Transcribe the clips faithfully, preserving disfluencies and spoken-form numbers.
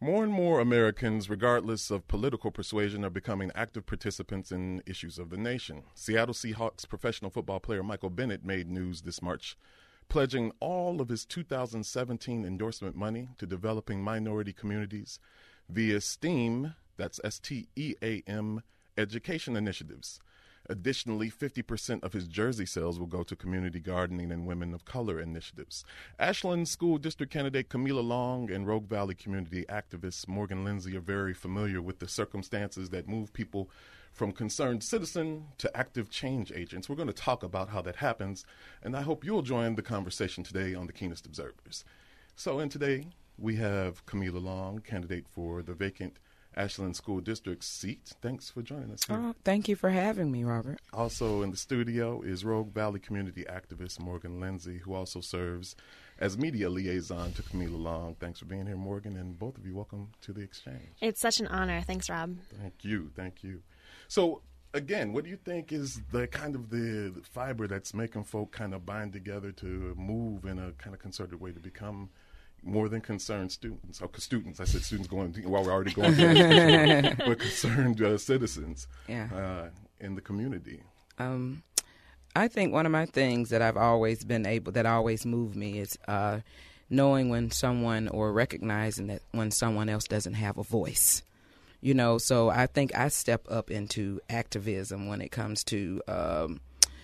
More and more Americans, regardless of political persuasion, are becoming active participants in issues of the nation. Seattle Seahawks professional football player Michael Bennett made news this March, pledging all of his two thousand seventeen endorsement money to developing minority communities via STEAM, that's S T E A M, education initiatives. Additionally, fifty percent of his jersey sales will go to community gardening and women of color initiatives. Ashland School District candidate Camila Long and Rogue Valley community activist Morgan Lindsay are very familiar with the circumstances that move people from concerned citizen to active change agents. We're going to talk about how that happens, and I hope you'll join the conversation today on the Keenest Observers. So, and today we have Camila Long, candidate for the vacant Ashland School District seat. Thanks for joining us here. Oh, thank you for having me, Robert. Also in the studio is Rogue Valley community activist Morgan Lindsay, who also serves as media liaison to Camila Long. Thanks for being here, Morgan, and both of you, welcome to the exchange. It's such an honor. Thanks, Rob. Thank you. Thank you. So, again, what do you think is the kind of the, the fiber that's making folk kind of bind together to move in a kind of concerted way to become more than concerned students? Oh, students. I said students going while we're already going through, but concerned uh, citizens yeah. uh, in the community. Um, I think one of my things that I've always been able, that always moved me is uh, knowing when someone, or recognizing that when someone else doesn't have a voice. You know, so I think I step up into activism when it comes to, um,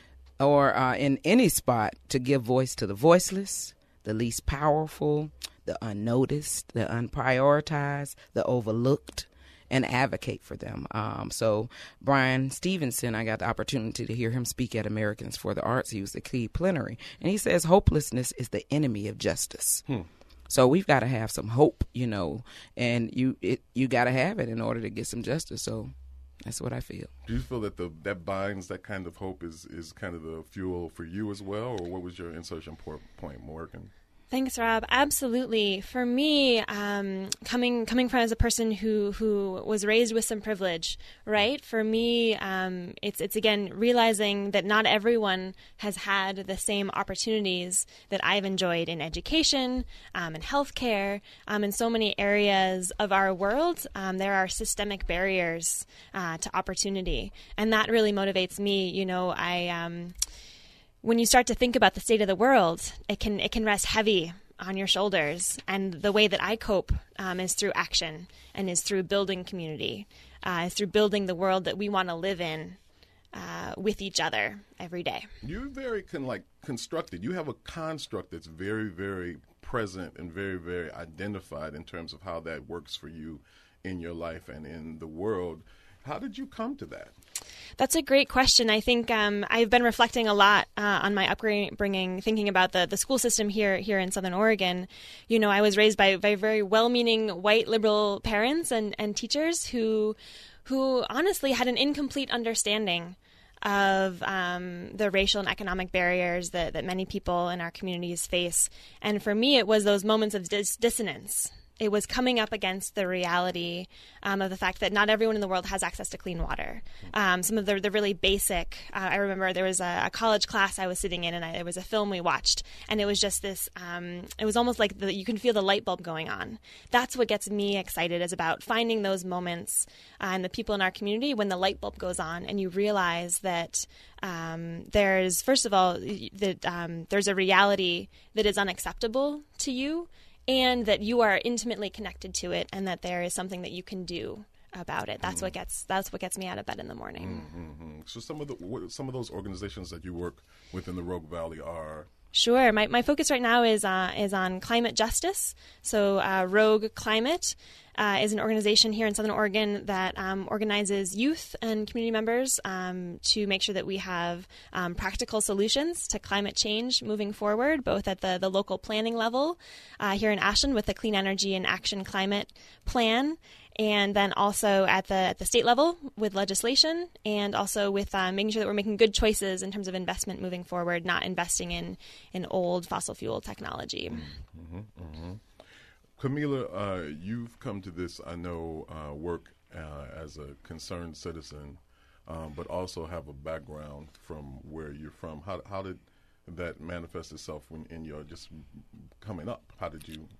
or uh, in any spot, to give voice to the voiceless, the least powerful, the unnoticed, the unprioritized, the overlooked, and advocate for them. Um, so Brian Stevenson, I got the opportunity to hear him speak at Americans for the Arts. He was the key plenary. And he says hopelessness is the enemy of justice. Hmm. So we've got to have some hope, you know, and you it, you got to have it in order to get some justice. So that's what I feel. Do you feel that the that binds, that kind of hope is, is kind of the fuel for you as well? Or what was your insertion point, Morgan? Thanks, Rob. Absolutely. For me, um, coming coming from as a person who who was raised with some privilege, right? For me, um, it's it's again realizing that not everyone has had the same opportunities that I've enjoyed in education, um, in healthcare, um, in so many areas of our world. Um, there are systemic barriers uh, to opportunity, and that really motivates me. You know, I. Um, When you start to think about the state of the world, it can it can rest heavy on your shoulders. And the way that I cope um, is through action, and is through building community, uh, is through building the world that we want to live in uh, with each other every day. You're very con- like constructed. You have a construct that's very, very present and very, very identified in terms of how that works for you in your life and in the world. How did you come to that? That's a great question. I think um, I've been reflecting a lot uh, on my upbringing, thinking about the, the school system here here in Southern Oregon. You know, I was raised by, by very well-meaning white liberal parents and, and teachers who who honestly had an incomplete understanding of um, the racial and economic barriers that, that many people in our communities face. And for me, it was those moments of dis- dissonance. It was coming up against the reality um, of the fact that not everyone in the world has access to clean water. Um, some of the, the really basic, uh, I remember there was a, a college class I was sitting in, and I, there was a film we watched, and it was just this, um, it was almost like the, you can feel the light bulb going on. That's what gets me excited, is about finding those moments uh, and the people in our community when the light bulb goes on, and you realize that um, there's, first of all, that um, there's a reality that is unacceptable to you, and that you are intimately connected to it, and that there is something that you can do about it. That's mm-hmm. what gets that's what gets me out of bed in the morning. Mm-hmm. So some of the what, some of those organizations that you work with in the Rogue Valley are. Sure. My my focus right now is uh, is on climate justice. So uh, Rogue Climate uh, is an organization here in Southern Oregon that um, organizes youth and community members um, to make sure that we have um, practical solutions to climate change moving forward, both at the, the local planning level uh, here in Ashland with the Clean Energy and Action Climate Plan, and then also at the at the state level with legislation, and also with uh, making sure that we're making good choices in terms of investment moving forward, not investing in, in old fossil fuel technology. Mm-hmm, mm-hmm. Camila, uh, you've come to this, I know, uh, work uh, as a concerned citizen, um, but also have a background from where you're from. How, how did that manifest itself when, in your just coming up? How did you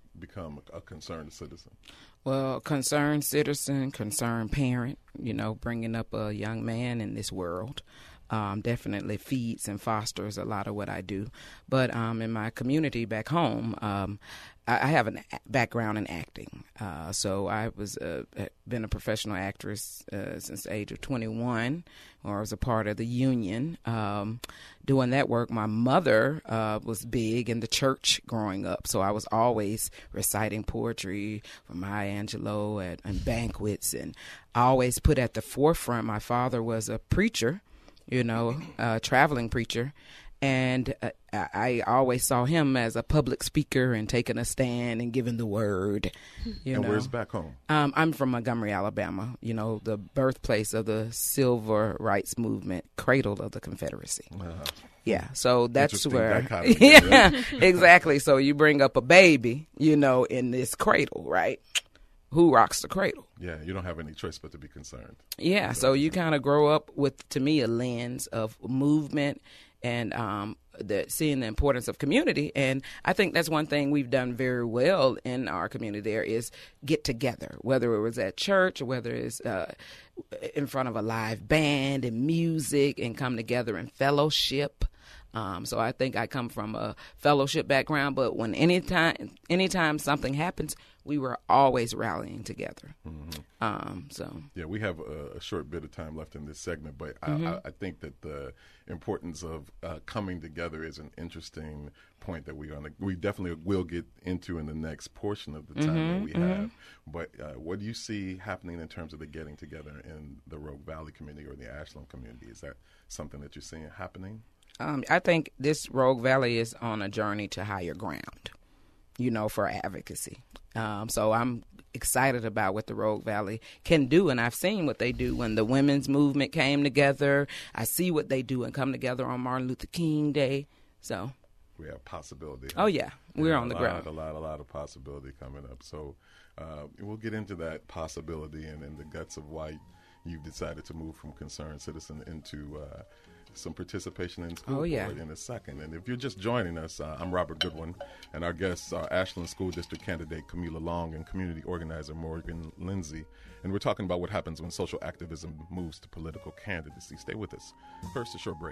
become a, a concerned citizen? Well, concerned citizen, concerned parent, you know, bringing up a young man in this world. Um, definitely feeds and fosters a lot of what I do. But um, in my community back home, um, I, I have a background in acting. Uh, so I was uh, been a professional actress uh, since the age of twenty-one, or I was a part of the union. Um, doing that work, my mother uh, was big in the church growing up. So I was always reciting poetry from Maya Angelou at, at banquets, and I always put at the forefront. My father was a preacher, you know, a traveling preacher. And uh, I always saw him as a public speaker and taking a stand and giving the word. You and know. Where's back home? Um, I'm from Montgomery, Alabama, you know, the birthplace of the civil rights movement, cradle of the Confederacy. Uh, yeah, so that's where. Yeah, exactly. So you bring up a baby, you know, in this cradle, right? Who rocks the cradle? Yeah, you don't have any choice but to be concerned. Yeah, so you kind of grow up with, to me, a lens of movement and um, the, seeing the importance of community. And I think that's one thing we've done very well in our community there is get together, whether it was at church or whether it's uh, in front of a live band and music, and come together and fellowship. Um, so I think I come from a fellowship background, but when anytime, anytime something happens, we were always rallying together. Mm-hmm. Um, so yeah, we have a, a short bit of time left in this segment, but mm-hmm. I, I think that the importance of uh, coming together is an interesting point that we gonna we definitely will get into in the next portion of the time mm-hmm. that we mm-hmm. have. But uh, what do you see happening in terms of the getting together in the Rogue Valley community or the Ashland community? Is that something that you're seeing happening? Um, I think this Rogue Valley is on a journey to higher ground, you know, for advocacy. Um, so I'm excited about what the Rogue Valley can do, and I've seen what they do when the women's movement came together. I see what they do and come together on Martin Luther King Day. So we have possibility. Oh yeah, we're yeah, on the lot, ground. A lot, a lot of possibility coming up. So uh, we'll get into that possibility and, and the guts of why you've decided to move from concerned citizen into uh, some participation in school oh, yeah. board in a second. And if you're just joining us, uh, I'm Robert Goodwin, and our guests are Ashland School District candidate Camila Long and community organizer Morgan Lindsay. And we're talking about what happens when social activism moves to political candidacy. Stay with us. First, a short break.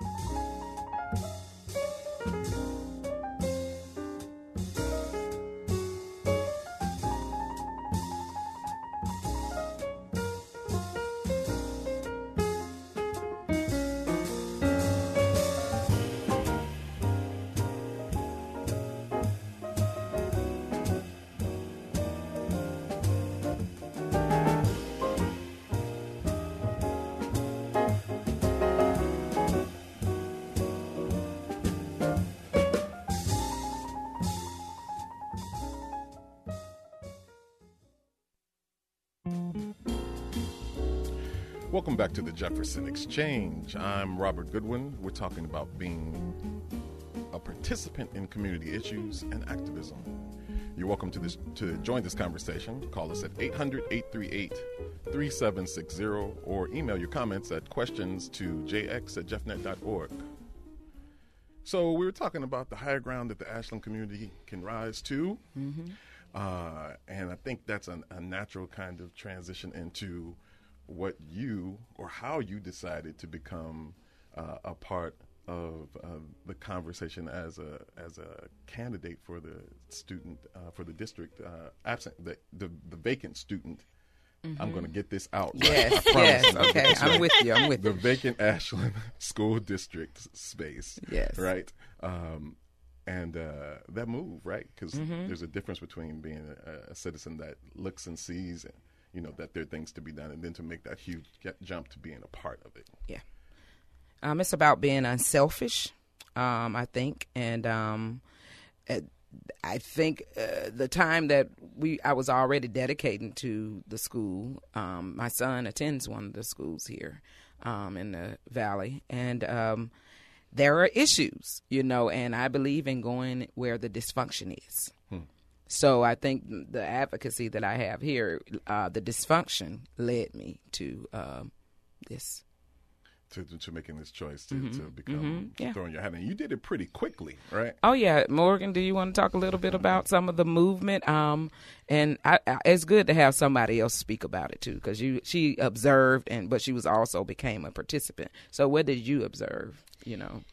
Welcome back to the Jefferson Exchange. I'm Robert Goodwin. We're talking about being a participant in community issues and activism. You're welcome to this to join this conversation. Call us at eight hundred, eight three eight, three seven six zero or email your comments at questions to j x at jeff net dot org. So we were talking about the higher ground that the Ashland community can rise to. Mm-hmm. Uh, and I think that's an, a natural kind of transition into what you or how you decided to become uh, a part of uh, the conversation as a as a candidate for the student uh, for the district uh, absent the, the the vacant student. Mm-hmm. I'm going to get this out. Yes, yes. Okay, I'm with you. I'm with the you. The vacant Ashland School District space. Yes. Right. Um, and uh, that move, right? Because mm-hmm. there's a difference between being a, a citizen that looks and sees and you know, that there are things to be done, and then to make that huge jump to being a part of it. Yeah. Um, it's about being unselfish, um, I think. And um, I think uh, the time that we I was already dedicating to the school, um, my son attends one of the schools here um, in the Valley, and um, there are issues, you know, and I believe in going where the dysfunction is. Hmm. So I think the advocacy that I have here, uh, the dysfunction led me to uh, this. to to making this choice to, Mm-hmm. to become Mm-hmm. Yeah. throwing your hat in. You did it pretty quickly, right? Oh yeah, Morgan, do you want to talk a little bit about some of the movement? Um, and I, I, it's good to have somebody else speak about it too, because you she observed and but she was also became a participant. So what did you observe? You know.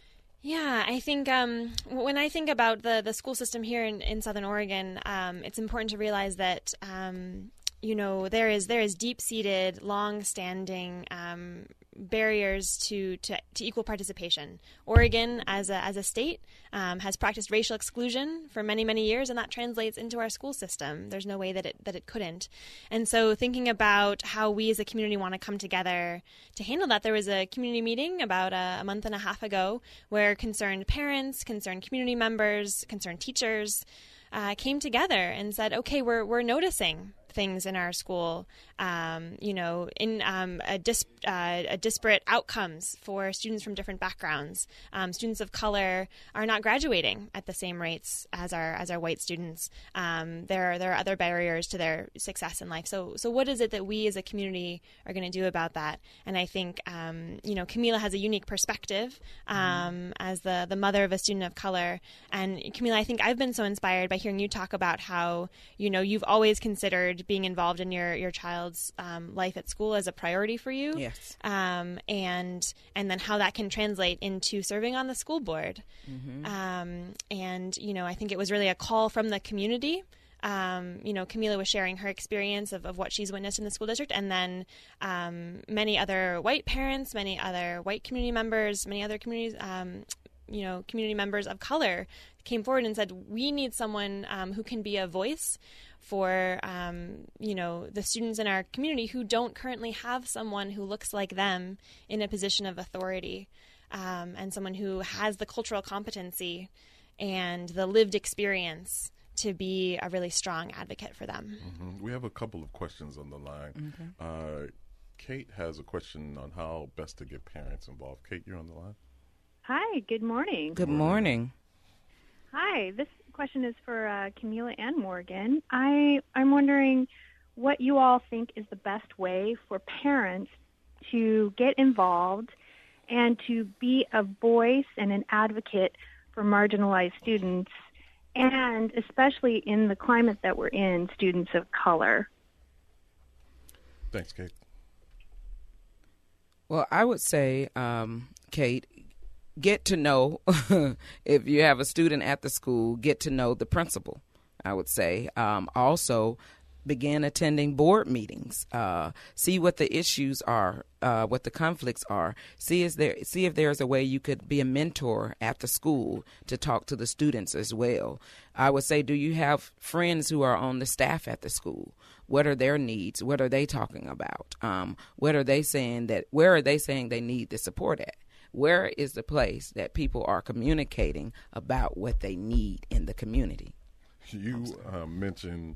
Yeah, I think um, when I think about the, the school system here in, in Southern Oregon, um, it's important to realize that um, you know there is there is deep-seated, long-standing um, barriers to, to, to equal participation. Oregon, as a as a state, um, has practiced racial exclusion for many many years, and that translates into our school system. There's no way that it that it couldn't. And so, thinking about how we as a community want to come together to handle that, there was a community meeting about a, a month and a half ago where concerned parents, concerned community members, concerned teachers uh, came together and said, "Okay, we're we're noticing things in our school, um, you know, in um, a, dis- uh, a disparate outcomes for students from different backgrounds. Um, students of color are not graduating at the same rates as our as our white students. Um, there are there are other barriers to their success in life. So so what is it that we as a community are going to do about that? And I think um, you know, Camila has a unique perspective um, mm-hmm. as the the mother of a student of color. And Camila, I think I've been so inspired by hearing you talk about how you know you've always considered being involved in your, your child's um, life at school as a priority for you. Yes. Um, and and then how that can translate into serving on the school board. Mm-hmm. Um, and, you know, I think it was really a call from the community. Um, you know, Camila was sharing her experience of, of what she's witnessed in the school district. And then um, many other white parents, many other white community members, many other communities, um, you know, community members of color came forward and said, we need someone um, who can be a voice for, um, you know, the students in our community who don't currently have someone who looks like them in a position of authority, um, and someone who has the cultural competency and the lived experience to be a really strong advocate for them. Mm-hmm. We have a couple of questions on the line. Mm-hmm. Uh, Kate has a question on how best to get parents involved. Kate, you're on the line. Hi, good morning. Good morning. Hi, this question is for uh, Camila and Morgan. I, I'm wondering what you all think is the best way for parents to get involved and to be a voice and an advocate for marginalized students, and especially in the climate that we're in, students of color. Thanks, Kate. Well, I would say, um, Kate, get to know, if you have a student at the school, get to know the principal, I would say. Um, also, begin attending board meetings. Uh, see what the issues are, uh, what the conflicts are. See, is there, see if there's a way you could be a mentor at the school to talk to the students as well. I would say, do you have friends who are on the staff at the school? What are their needs? What are they talking about? Um, what are they saying that, where are they saying they need the support at? Where is the place that people are communicating about what they need in the community? You uh, mentioned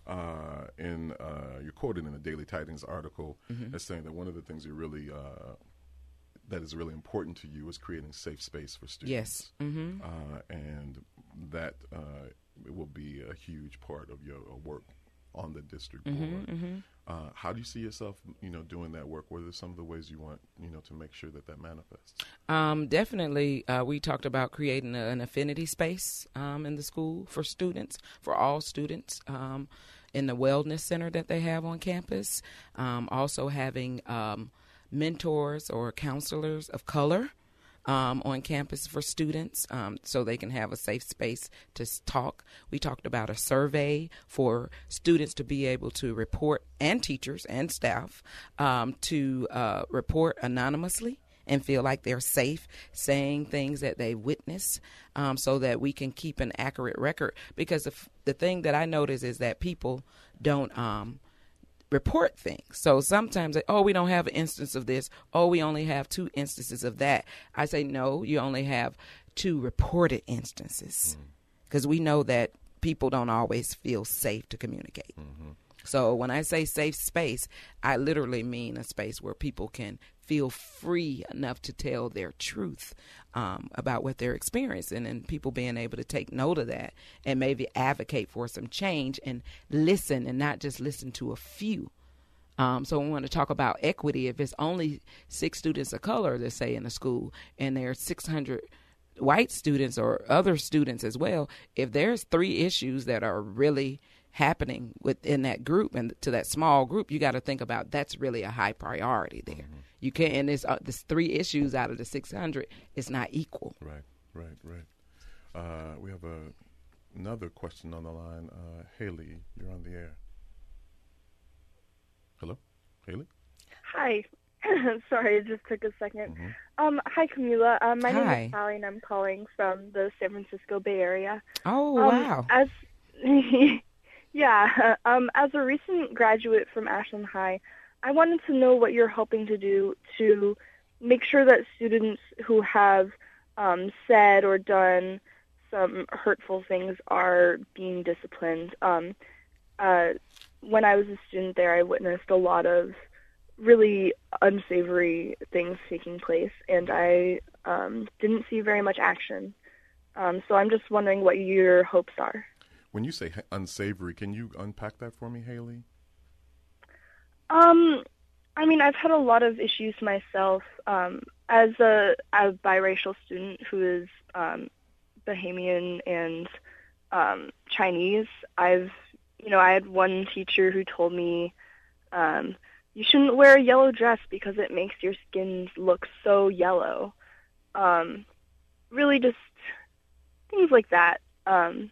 uh, in, uh, you're quoted in the Daily Tidings article mm-hmm. as saying that one of the things you really, uh, that is really important to you is creating safe space for students. Yes. Mm-hmm. Uh, and that uh, it will be a huge part of your work on the district board. Mm-hmm, mm-hmm. Uh, how do you see yourself, you know, doing that work? What are some of the ways you want, you know, to make sure that that manifests? Um, definitely, uh, we talked about creating a, an affinity space um, in the school for students, for all students, um, in the wellness center that they have on campus. Um, also having um, mentors or counselors of color Um, on campus for students, um, so they can have a safe space to talk. We talked about a survey for students to be able to report, and teachers and staff, um, to uh, report anonymously and feel like they're safe saying things that they witness, um, so that we can keep an accurate record. Because the, the thing that I notice is that people don't um, report things. So sometimes, oh, we don't have an instance of this. Oh, we only have two instances of that. I say, no, you only have two reported instances, because mm-hmm. we know that people don't always feel safe to communicate. Mm-hmm. So when I say safe space, I literally mean a space where people can feel free enough to tell their truth um, about what they're experiencing, and people being able to take note of that and maybe advocate for some change and listen, and not just listen to a few Um, so we want to talk about equity. If it's only six students of color, let's say, in a school, and there are six hundred white students or other students as well, if there's three issues that are really happening within that group and to that small group, you got to think about that's really a high priority there. Mm-hmm. You can't, and it's, uh, there's three issues out of the six hundred. It's not equal. Right, right, right. Uh, we have a, another question on the line. Uh, Haley, you're on the air. Hello, Haley? Hi. Sorry, it just took a second. Mm-hmm. Um, hi, Camila. Um, my hi. name is Sally, and I'm calling from the San Francisco Bay Area. Oh, um, wow. As yeah, um, as a recent graduate from Ashland High, I wanted to know what you're hoping to do to make sure that students who have um, said or done some hurtful things are being disciplined. Um, uh, when I was a student there, I witnessed a lot of really unsavory things taking place, and I um, didn't see very much action. Um, so I'm just wondering what your hopes are. When you say unsavory, can you unpack that for me, Haley? Um, I mean, I've had a lot of issues myself. Um, as a, a biracial student who is um, Bahamian and um, Chinese, I've, you know, I had one teacher who told me, um, you shouldn't wear a yellow dress because it makes your skin look so yellow. Um, really just things like that. Um,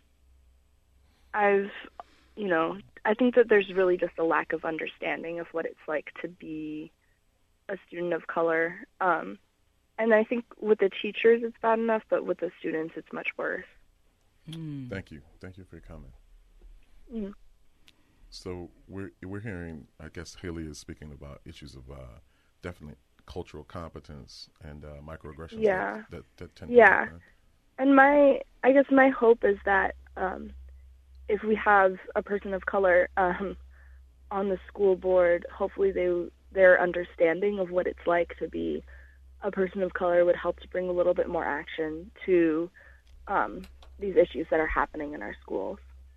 I've, you know, I think that there's really just a lack of understanding of what it's like to be a student of color. Um, and I think with the teachers it's bad enough, but with the students it's much worse. Mm. Thank you. Thank you for your comment. Mm. So we're we're hearing, I guess Haley is speaking about issues of uh, definitely cultural competence and uh, microaggressions. Yeah. That, that, that tend yeah. to happen. And my, I guess my hope is that um, if we have a person of color um, on the school board, hopefully they their understanding of what it's like to be a person of color would help to bring a little bit more action to um, these issues that are happening in our schools.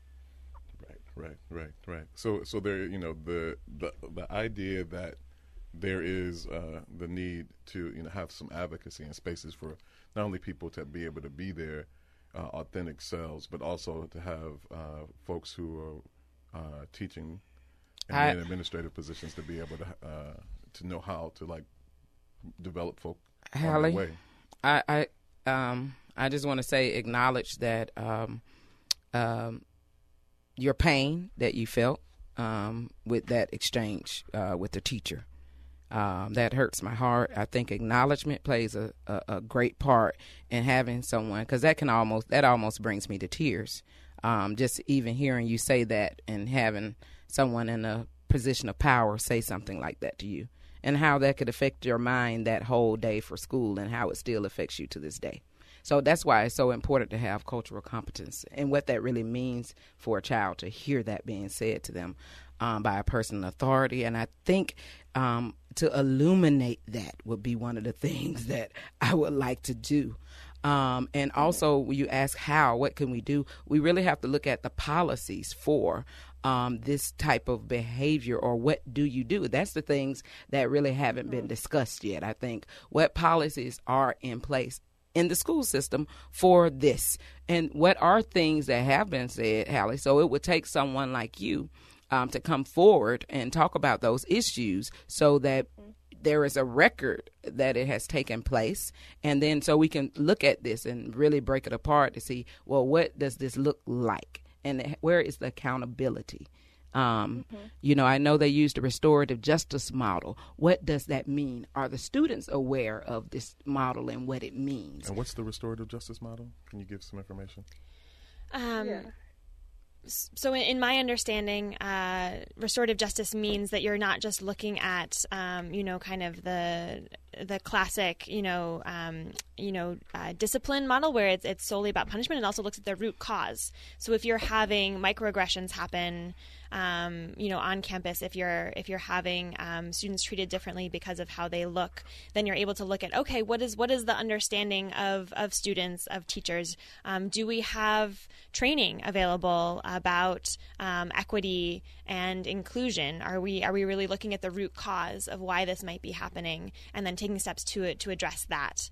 Right, right, right. So, so there, you know, the the the idea that there is uh, the need to, you know, have some advocacy and spaces for not only people to be able to be their uh, authentic selves, but also to have uh, folks who are uh, teaching and I, in administrative positions to be able to uh, to know how to like develop folk on their way. I, I, um, I just want to say, acknowledge that. Um, um, your pain that you felt um, with that exchange uh, with the teacher. Um, that hurts my heart. I think acknowledgement plays a, a, a great part in having someone, because that can almost, that almost brings me to tears. Um, just even hearing you say that and having someone in a position of power say something like that to you, and how that could affect your mind that whole day for school and how it still affects you to this day. So that's why it's so important to have cultural competence and what that really means for a child to hear that being said to them um, by a person in authority. And I think um, to illuminate that would be one of the things that I would like to do. Um, and also, when you ask how, what can we do? We really have to look at the policies for um, this type of behavior, or what do you do? That's the things that really haven't been discussed yet, I think. What policies are in place in the school system for this, and what are things that have been said, Hallie? So it would take someone like you um, to come forward and talk about those issues so that there is a record that it has taken place, and then so we can look at this and really break it apart to see, well, what does this look like, and where is the accountability? Um, mm-hmm. You know, I know they use the restorative justice model. What does that mean? Are the students aware of this model and what it means? And what's the restorative justice model? Can you give some information? Um, yeah. So in my understanding, uh, restorative justice means that you're not just looking at, um, you know, kind of the the classic, you know, um, you know, uh, discipline model where it's it's solely about punishment. It also looks at the root cause. So if you're having microaggressions happen, um, you know, on campus, if you're if you're having um, students treated differently because of how they look, then you're able to look at, okay, what is what is the understanding of of students, of teachers? Um, do we have training available about um, equity and inclusion? Are we are we really looking at the root cause of why this might be happening, and then taking steps to it to address that?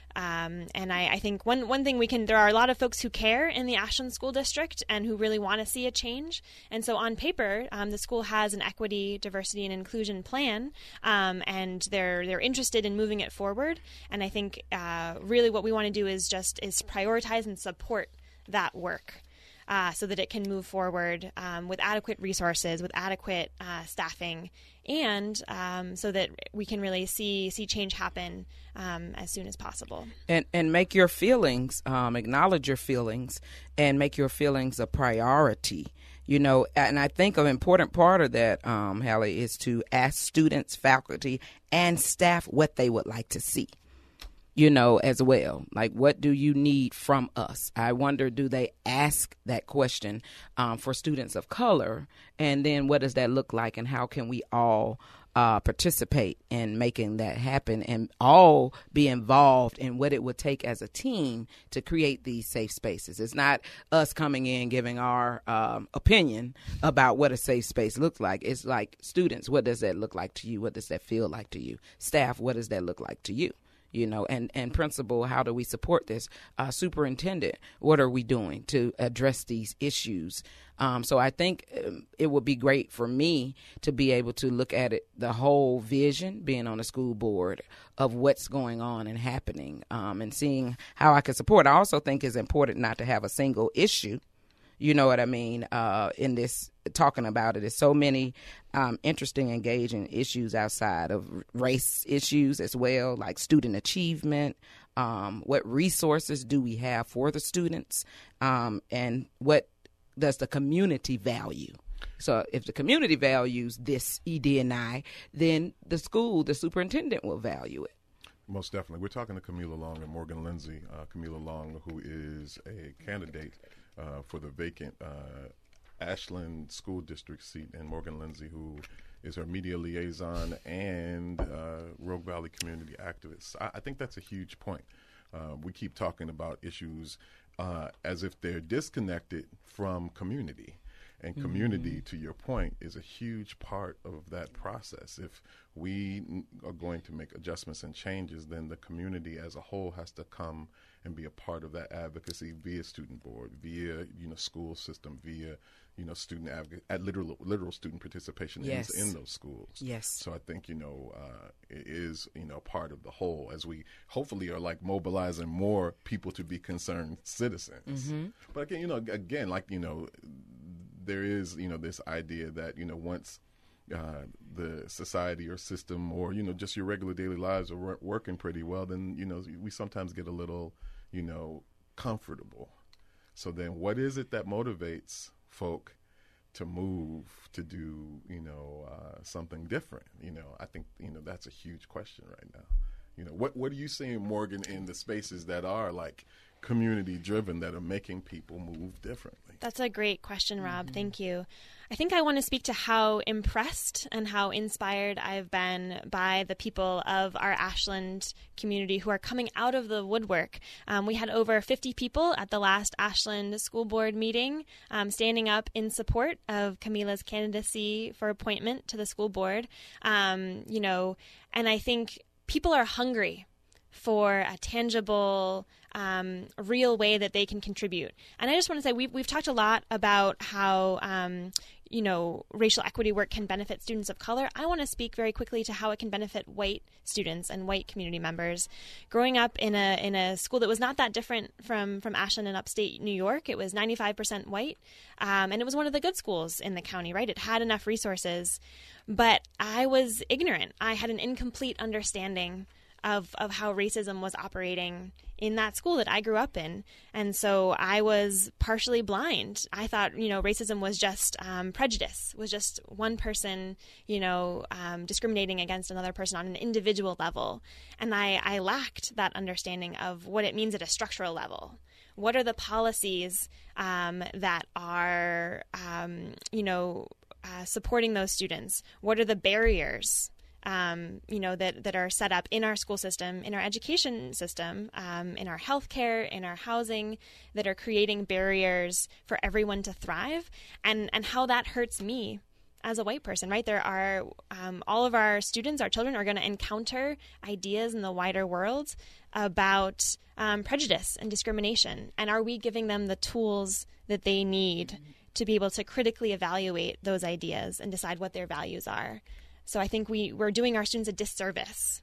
Um, and I, I think one one thing we can, there are a lot of folks who care in the Ashland School District and who really want to see a change. And so on paper, um, the school has an equity, diversity, and inclusion plan, um, and they're they're interested in moving it forward. And I think uh, really what we want to do is just is prioritize and support that work. Uh, so that it can move forward um, with adequate resources, with adequate uh, staffing, and um, so that we can really see see change happen um, as soon as possible. And and make your feelings, um, acknowledge your feelings, and make your feelings a priority. You know, and I think an important part of that, um, Hallie, is to ask students, faculty, and staff what they would like to see. You know, as well, like, what do you need from us? I wonder, do they ask that question um, for students of color? And then what does that look like? And how can we all uh, participate in making that happen and all be involved in what it would take as a team to create these safe spaces? It's not us coming in giving our um, opinion about what a safe space looks like. It's like, students, what does that look like to you? What does that feel like to you? Staff, what does that look like to you? You know, and, and principal, how do we support this? Uh, superintendent, what are we doing to address these issues? Um, so I think um, it would be great for me to be able to look at it, the whole vision, being on the school board, of what's going on and happening, um, and seeing how I can support. I also think it's important not to have a single issue. You know what I mean? Uh, in this, talking about it, there's so many um, interesting, engaging issues outside of race issues as well, like student achievement. Um, what resources do we have for the students? Um, and what does the community value? So if the community values this E D and I, then the school, the superintendent will value it. Most definitely. We're talking to Camila Long and Morgan Lindsay. Uh, Camila Long, who is a candidate uh, for the vacant uh, Ashland School District seat, and Morgan Lindsay, who is her media liaison and uh, Rogue Valley community activist. I, I think that's a huge point. Uh, we keep talking about issues uh, as if they're disconnected from community. And community, mm-hmm. to your point, is a huge part of that process. If we are going to make adjustments and changes, then the community as a whole has to come and be a part of that advocacy via student board, via, you know, school system, via, you know, student advocate, at literal literal student participation yes. in, in those schools. Yes. So I think, you know, uh, it is, you know, part of the whole, as we hopefully are like mobilizing more people to be concerned citizens. Mm-hmm. But again, you know, again, like, you know, there is, you know, this idea that, you know, once uh, the society or system or, you know, just your regular daily lives are wor- working pretty well, then, you know, we sometimes get a little, you know, comfortable. So then what is it that motivates folk to move, to do, you know, uh, something different? You know, I think, you know, that's a huge question right now. You know, what, what are you seeing, Morgan, in the spaces that are like community driven, that are making people move differently? That's a great question, Rob. Mm-hmm. Thank you. I think I want to speak to how impressed and how inspired I've been by the people of our Ashland community who are coming out of the woodwork. Um, we had over fifty people at the last Ashland School Board meeting um, standing up in support of Camila's candidacy for appointment to the school board. Um, you know, and I think people are hungry for a tangible, um, real way that they can contribute. And I just want to say we've, we've talked a lot about how, um, you know, racial equity work can benefit students of color. I want to speak very quickly to how it can benefit white students and white community members. Growing up in a in a school that was not that different from, from Ashland in upstate New York, it was ninety-five percent white, um, and it was one of the good schools in the county, right? It had enough resources, but I was ignorant. I had an incomplete understanding of, of how racism was operating in that school that I grew up in. And so I was partially blind. I thought, you know, racism was just um, prejudice, was just one person, you know, um, discriminating against another person on an individual level. And I, I lacked that understanding of what it means at a structural level. What are the policies um, that are, um, you know, uh, supporting those students? What are the barriers Um, you know, that, that are set up in our school system, in our education system, um, in our healthcare, in our housing, that are creating barriers for everyone to thrive, and, and how that hurts me as a white person, right? There are, um, all of our students, our children are going to encounter ideas in the wider world about um, prejudice and discrimination. And are we giving them the tools that they need to be able to critically evaluate those ideas and decide what their values are? So I think we, we're doing our students a disservice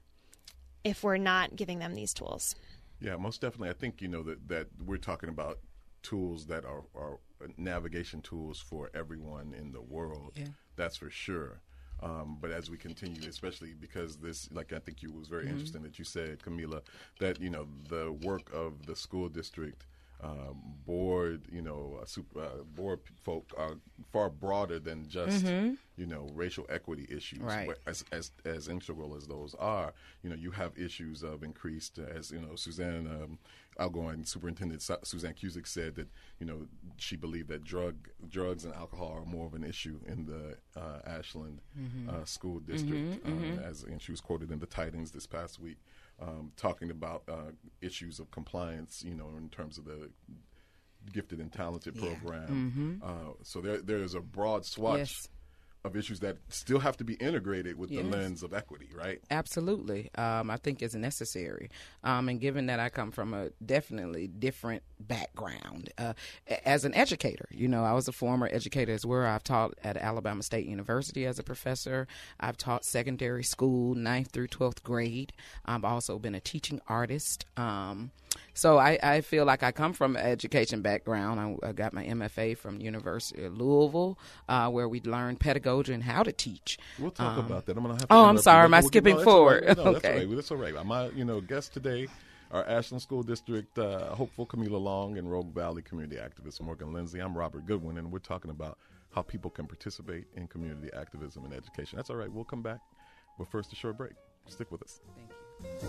if we're not giving them these tools. Yeah, most definitely. I think, you know, that, that we're talking about tools that are, are navigation tools for everyone in the world. Yeah. That's for sure. Um, but as we continue, especially because this, like I think you was very mm-hmm. interesting that you said, Camila, that, you know, the work of the school district Uh, board, you know, uh, super, uh, board folk are far broader than just, mm-hmm. you know, racial equity issues. Right. As, as as integral as those are, you know, you have issues of increased, uh, as you know, Suzanne, um, outgoing Superintendent Su- Suzanne Cusick said that, you know, she believed that drug drugs and alcohol are more of an issue in the uh, Ashland mm-hmm. uh, school district, mm-hmm, um, mm-hmm. as and she was quoted in the Tidings this past week. Um, talking about uh, issues of compliance, you know, in terms of the gifted and talented yeah. program. Mm-hmm. Uh, so there, there is a broad swatch yes. of issues that still have to be integrated with yes. the lens of equity, right? Absolutely. Um, I think it's necessary. Um, and given that I come from a definitely different background, uh, as an educator, you know, I was a former educator as well. I've taught at Alabama State University as a professor. I've taught secondary school, ninth through twelfth grade. I've also been a teaching artist. Um, So I, I feel like I come from an education background. I, I got my M F A from the University of Louisville, uh, where we learned pedagogy and how to teach. We'll talk um, about that. I'm gonna have to oh, I'm sorry. Am I skipping no, forward? Right. No, okay. That's all right. That's all right. My, you know, guest today, our Ashland School District uh, hopeful Camila Long and Rogue Valley community activist Morgan Lindsay. I'm Robert Goodwin, and we're talking about how people can participate in community activism and education. That's all right. We'll come back, but first a short break. Stick with us. Thank you.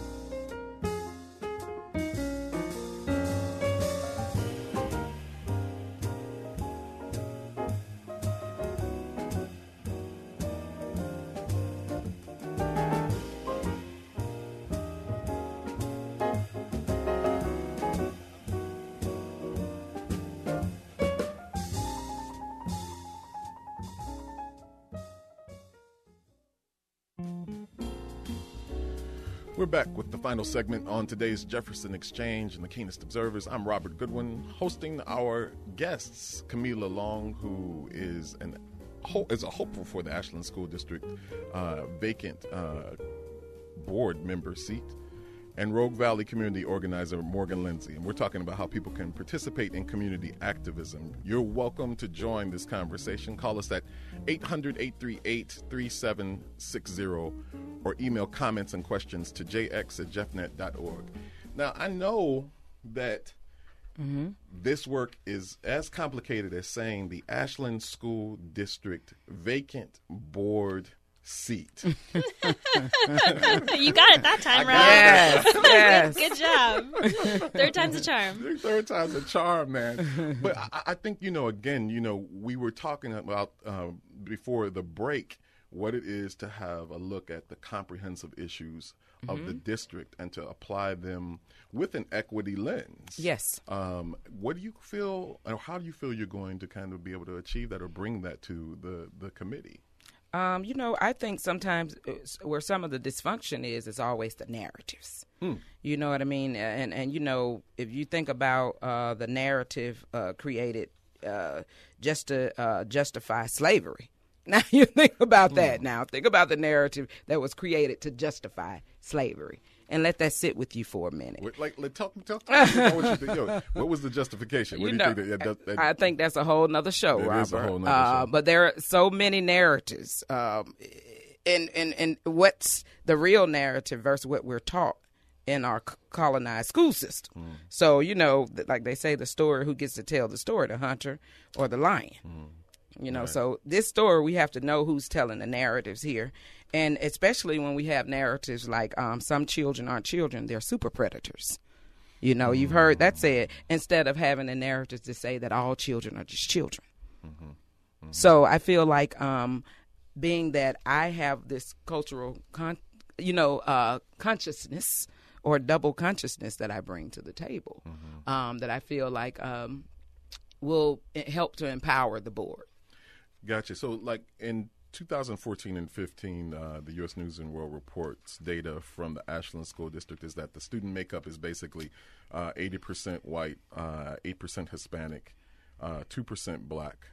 We're back with the final segment on today's Jefferson Exchange and the Keenest Observers. I'm Robert Goodwin, hosting our guests, Camila Long, who is an is a hopeful for the Ashland School District uh, vacant uh, board member seat, and Rogue Valley community organizer Morgan Lindsay. And we're talking about how people can participate in community activism. You're welcome to join this conversation. Call us at eight hundred, eight three eight, three seven six zero or email comments and questions to j x at jeff net dot org. Now, I know that mm-hmm. this work is as complicated as saying the Ashland School District vacant board seat. You got it that time, Rob. Yes, yes. Good job. Third time's a charm. Third time's a charm, man. But I, I think, you know, again, you know, we were talking about uh, before the break what it is to have a look at the comprehensive issues mm-hmm. of the district and to apply them with an equity lens. Yes. Um, what do you feel, or how do you feel you're going to kind of be able to achieve that or bring that to the, the committee? Um, you know, I think sometimes where some of the dysfunction is, is always the narratives. Hmm. You know what I mean? And, and you know, if you think about uh, the narrative uh, created uh, just to uh, justify slavery. Now you think about that hmm. now. Think about the narrative that was created to justify slavery. And let that sit with you for a minute. Wait, like, like, talk, talk, talk me about what you think. Yo, what was the justification? What you do know, you think? That, that, that, I think that's a whole nother show, that Robert. Is a whole nother uh, show. But there are so many narratives. Um, and, and, and what's the real narrative versus what we're taught in our colonized school system. Mm. So, you know, like they say, the story, who gets to tell the story, the hunter or the lion? Mm. You know, right. So this story, we have to know who's telling the narratives here. And especially when we have narratives like um, some children aren't children, they're super predators. You know, mm. you've heard that said, instead of having the narratives to say that all children are just children. Mm-hmm. Mm-hmm. So I feel like um, being that I have this cultural, con- you know, uh, consciousness or double consciousness that I bring to the table, mm-hmm. um, that I feel like um, will help to empower the board. Gotcha. So, like in two thousand fourteen and fifteen, uh, the U S News and World Report's data from the Ashland School District is that the student makeup is basically uh, eighty percent white, uh, eight percent Hispanic, uh, two percent black,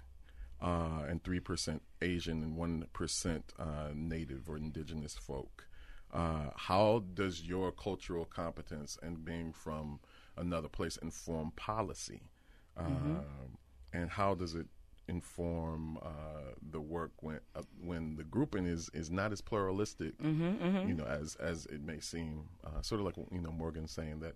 uh, and three percent Asian, and one percent uh, Native or indigenous folk. Uh, how does your cultural competence and being from another place inform policy? Mm-hmm. Uh, and how does it inform uh, the work when uh, when the grouping is, is not as pluralistic, mm-hmm, mm-hmm. you know, as as it may seem? Uh, sort of like, you know, Morgan saying that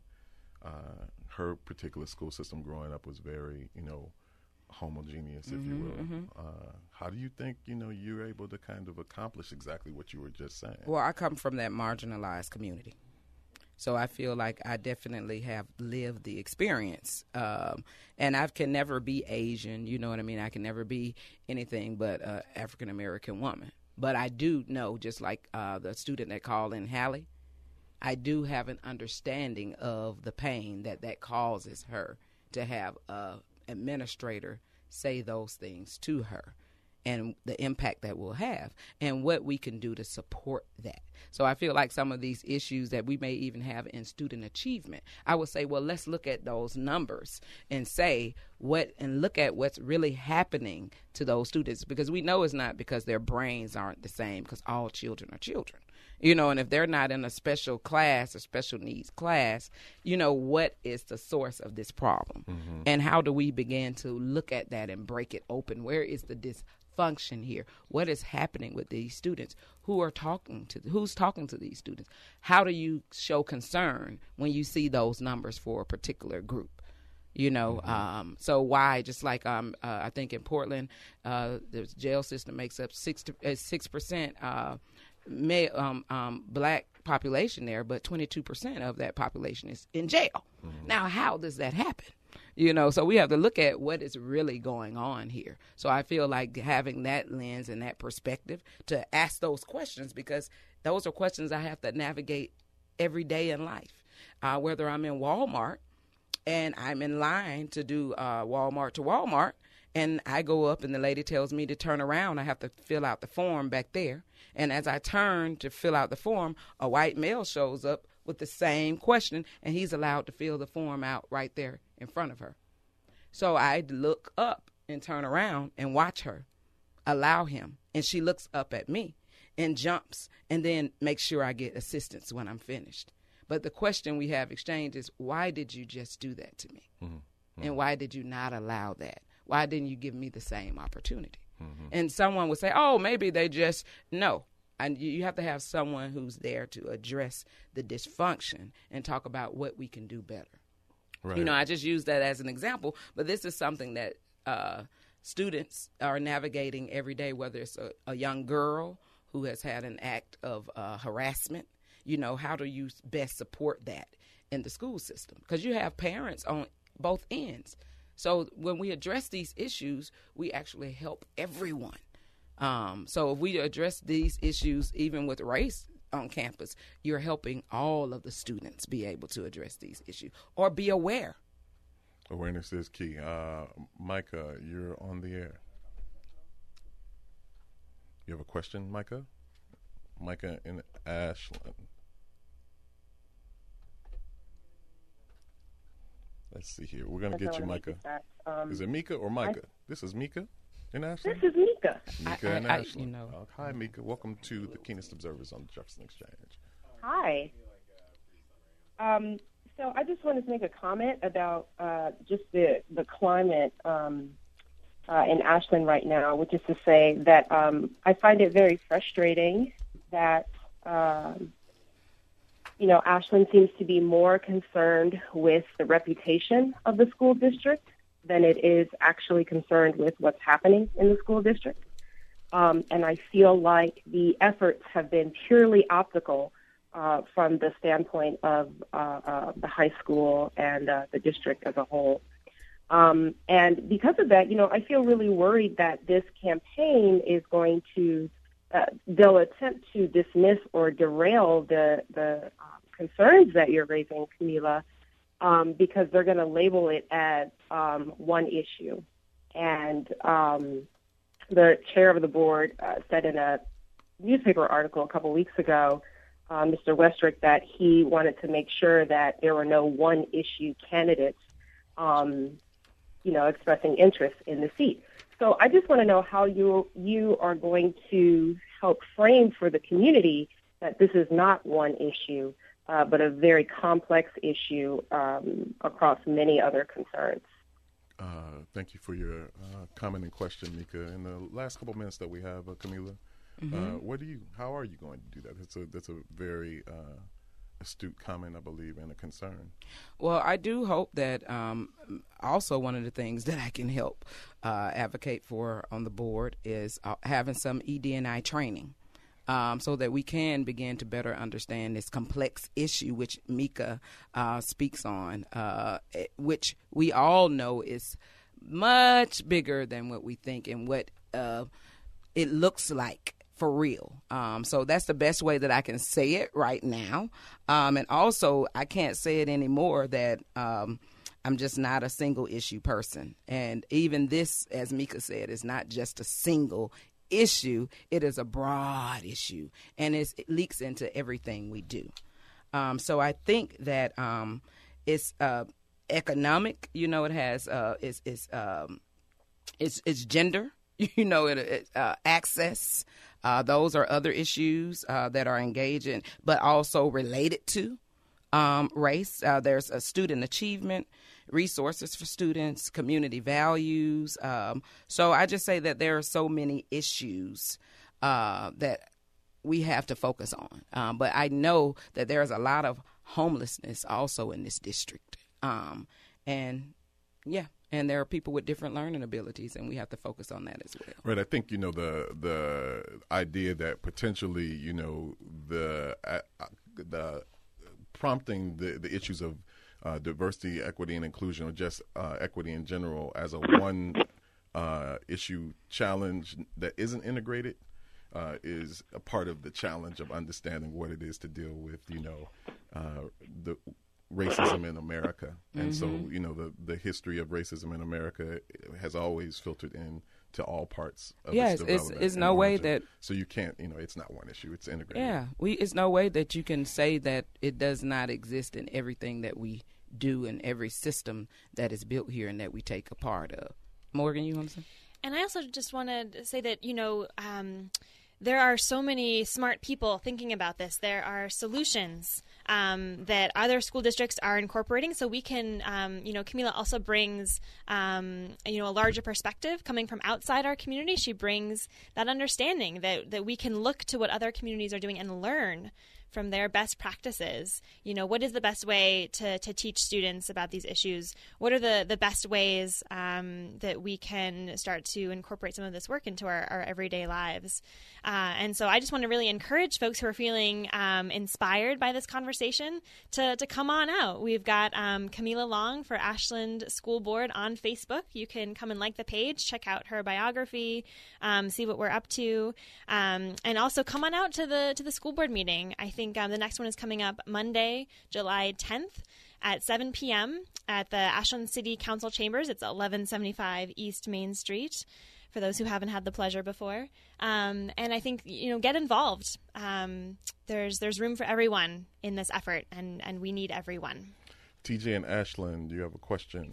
uh, her particular school system growing up was very, you know, homogeneous, if mm-hmm, you will. Mm-hmm. Uh, how do you think, you know, you're able to kind of accomplish exactly what you were just saying? Well, I come from that marginalized community. So I feel like I definitely have lived the experience. Um, and I can never be Asian, you know what I mean? I can never be anything but an African-American woman. But I do know, just like uh, the student that called in, Hallie, I do have an understanding of the pain that that causes her to have a administrator say those things to her, and the impact that will have, and what we can do to support that. So I feel like some of these issues that we may even have in student achievement, I would say, well, let's look at those numbers and say what, and look at what's really happening to those students, because we know it's not because their brains aren't the same, because all children are children. You know, and if they're not in a special class, a special needs class, you know, what is the source of this problem? Mm-hmm. And how do we begin to look at that and break it open? Where is the dysfunction here? What is happening with these students? Who are talking to, who's talking to these students? How do you show concern when you see those numbers for a particular group? You know, mm-hmm. um, so why, just like um, uh, I think in Portland, uh, the jail system makes up six to, uh, six percent uh, May, um, um, black population there, but twenty-two percent of that population is in jail. Mm-hmm. Now, how does that happen? You know, so we have to look at what is really going on here. So I feel like having that lens and that perspective to ask those questions, because those are questions I have to navigate every day in life. Uh, whether I'm in Walmart and I'm in line to do uh, Walmart to Walmart, and I go up and the lady tells me to turn around, I have to fill out the form back there. And as I turn to fill out the form, a white male shows up with the same question, and he's allowed to fill the form out right there in front of her. So I look up and turn around and watch her, allow him, and she looks up at me and jumps, and then makes sure I get assistance when I'm finished. But the question we have exchanged is, why did you just do that to me? Mm-hmm. Mm-hmm. And why did you not allow that? Why didn't you give me the same opportunity? Mm-hmm. And someone would say, oh, maybe they just, no. And you have to have someone who's there to address the dysfunction and talk about what we can do better. Right. You know, I just use that as an example, but this is something that uh, students are navigating every day, whether it's a, a young girl who has had an act of uh, harassment. You know, how do you best support that in the school system? Because you have parents on both ends. So when we address these issues, we actually help everyone. Um, so if we address these issues, even with race on campus, you're helping all of the students be able to address these issues or be aware. Awareness is key. Uh, Micah, you're on the air. You have a question, Micah? Micah in Ashland. Let's see here. We're going to get you, Micah. Um, is it Mika or Micah? I, this is Mika in Ashland? This is Mika. Mika I, in I, Ashland. You know. Uh, hi, Mika. Welcome to the Keenest Observers on the Jefferson Exchange. Hi. Um, so I just wanted to make a comment about uh, just the, the climate um, uh, in Ashland right now, which is to say that um, I find it very frustrating that um, you know, Ashland seems to be more concerned with the reputation of the school district than it is actually concerned with what's happening in the school district. Um, and I feel like the efforts have been purely optical uh, from the standpoint of uh, uh, the high school and uh, the district as a whole. Um, and because of that, you know, I feel really worried that this campaign is going to, uh, they'll attempt to dismiss or derail the, the uh, concerns that you're raising, Camila, um, because they're going to label it as um, one issue. And um, the chair of the board uh, said in a newspaper article a couple weeks ago, uh, Mister Westrick, that he wanted to make sure that there were no one-issue candidates um, you know, expressing interest in the seat. So I just want to know how you you are going to help frame for the community that this is not one issue, uh, but a very complex issue um, across many other concerns. Uh, thank you for your uh, comment and question, Mika. In the last couple minutes that we have, uh, Camila, mm-hmm. uh, what do you? How are you going to do that? That's a that's a very uh, astute comment, I believe, and a concern. Well, I do hope that um, also one of the things that I can help uh, advocate for on the board is uh, having some E D and I training um, so that we can begin to better understand this complex issue which Mika uh, speaks on, uh, which we all know is much bigger than what we think and what uh, it looks like. For real. Um, so that's the best way that I can say it right now. Um, and also, I can't say it anymore that um, I'm just not a single issue person. And even this, as Mika said, is not just a single issue. It is a broad issue. And it's, it leaks into everything we do. Um, so I think that um, it's uh, economic. You know, it has uh, it's, it's, um, it's, it's gender. You know, it, it, uh, access. Uh, those are other issues uh, that are engaging, but also related to um, race. Uh, there's a student achievement, resources for students, community values. Um, so I just say that there are so many issues uh, that we have to focus on. Um, but I know that there's a lot of homelessness also in this district. Um, and, yeah. And there are people with different learning abilities, and we have to focus on that as well. Right. I think, you know, the the idea that potentially, you know, the uh, the prompting the, the issues of uh, diversity, equity, and inclusion, or just uh, equity in general, as a one uh, issue challenge that isn't integrated uh, is a part of the challenge of understanding what it is to deal with, you know, uh, the racism in America. And mm-hmm. so, you know, the, the history of racism in America has always filtered in to all parts of yes, its development. Yes, it's, it's no way that... So you can't, you know, it's not one issue, it's integrated. Yeah, we it's no way that you can say that it does not exist in everything that we do and every system that is built here and that we take a part of. Morgan, you want to say? And I also just want to say that, you know, um, there are so many smart people thinking about this. There are solutions um, that other school districts are incorporating. So we can, um, you know, Camila also brings, um, you know, a larger perspective coming from outside our community. She brings that understanding that, that we can look to what other communities are doing and learn from their best practices. You know, what is the best way to, to teach students about these issues? What are the, the best ways um, that we can start to incorporate some of this work into our, our everyday lives? Uh, and so I just want to really encourage folks who are feeling um, inspired by this conversation to, to come on out. We've got um, Camila Long for Ashland School Board on Facebook. You can come and like the page, check out her biography, um, see what we're up to, um, and also come on out to the to the school board meeting. I think Um, the next one is coming up Monday, July tenth at seven p.m. at the Ashland City Council Chambers. It's eleven seventy-five East Main Street for those who haven't had the pleasure before. Um, and I think, you know, get involved. Um, there's there's room for everyone in this effort, and, and we need everyone. T J and Ashland, do you have a question?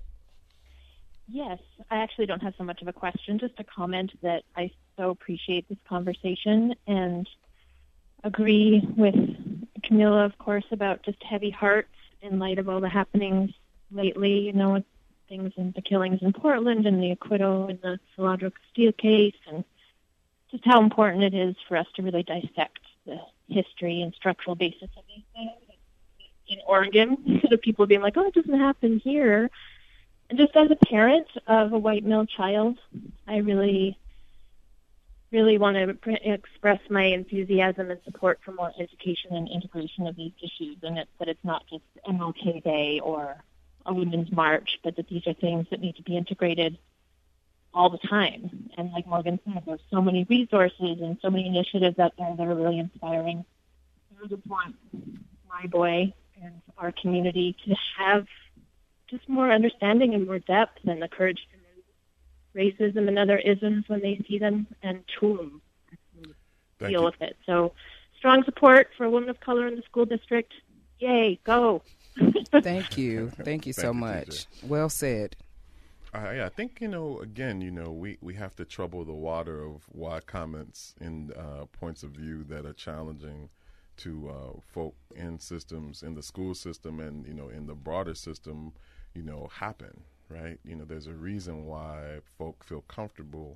Yes, I actually don't have so much of a question, just a comment that I so appreciate this conversation and agree with Camila, of course, about just heavy hearts in light of all the happenings lately, you know, with things and the killings in Portland and the acquittal in the Saladro Castillo case, and just how important it is for us to really dissect the history and structural basis of these things in Oregon, instead of people being like, oh, it doesn't happen here. And just as a parent of a white male child, I really, really want to pr- express my enthusiasm and support for more education and integration of these issues, and it's, that it's not just M L K Day or a Women's March, but that these are things that need to be integrated all the time. And like Morgan said, there's so many resources and so many initiatives out there that are really inspiring. I just want my boy and our community to have just more understanding and more depth and the courage to move racism and other isms when they see them and to them Thank deal you. with it. So strong support for women of color in the school district. Yay, go. Thank you. Thank you so Thank you, much. T J. Well said. Uh, yeah, I think, you know, again, you know, we, we have to trouble the water of why comments and uh, points of view that are challenging to uh, folk in systems, in the school system and, you know, in the broader system, you know, happen, right? You know, there's a reason why folk feel comfortable,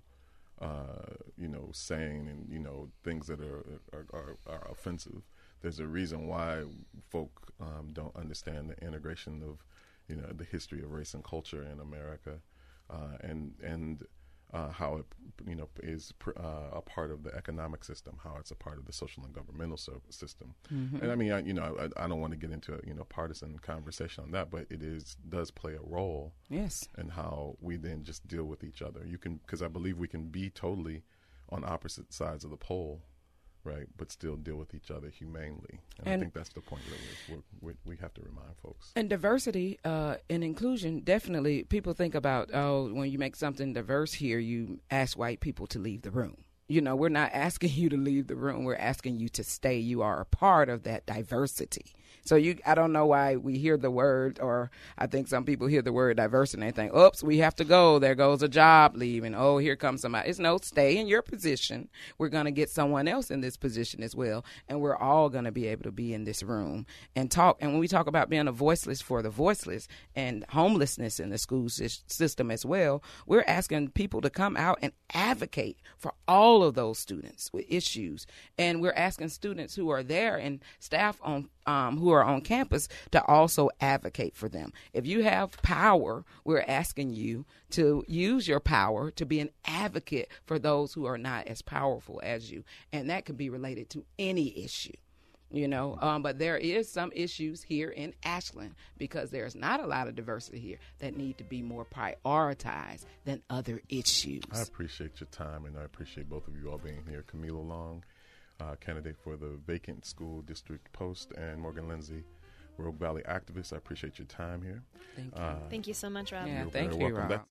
uh, you know, saying, and, you know, things that are, are, are, are offensive. There's a reason why folk um, don't understand the integration of, you know, the history of race and culture in America, uh, and and uh, how it, you know, is pr- uh, a part of the economic system, how it's a part of the social and governmental so- system. Mm-hmm. And I mean, I, you know, I, I don't want to get into a, you know, partisan conversation on that, but it is does play a role. Yes. In how we then just deal with each other. You can, because I believe we can be totally on opposite sides of the pole, right, but still deal with each other humanely. And, And I think that's the point that we we we have to remind folks. And diversity uh, and inclusion, definitely, people think about, oh, when you make something diverse here, you ask white people to leave the room. You know, we're not asking you to leave the room. We're asking you to stay. You are a part of that diversity. So you, I don't know why we hear the word, or I think some people hear the word diversity and they think, oops, we have to go. There goes a job leaving. Oh, here comes somebody. It's no, stay in your position. We're going to get someone else in this position as well. And we're all going to be able to be in this room and talk. And when we talk about being a voiceless for the voiceless and homelessness in the school system as well, we're asking people to come out and advocate for all of those students with issues. And we're asking students who are there and staff on um, who are on campus to also advocate for them. If you have power, we're asking you to use your power to be an advocate for those who are not as powerful as you. And that can be related to any issue. You know, um, but there is some issues here in Ashland because there's not a lot of diversity here that need to be more prioritized than other issues. I appreciate your time, and I appreciate both of you all being here. Camila Long, uh, candidate for the vacant school district post, and Morgan Lindsay, Rogue Valley activist. I appreciate your time here. Thank you. Uh, Thank you so much, Rob. Yeah, you're thank very you, welcome. Rob. That's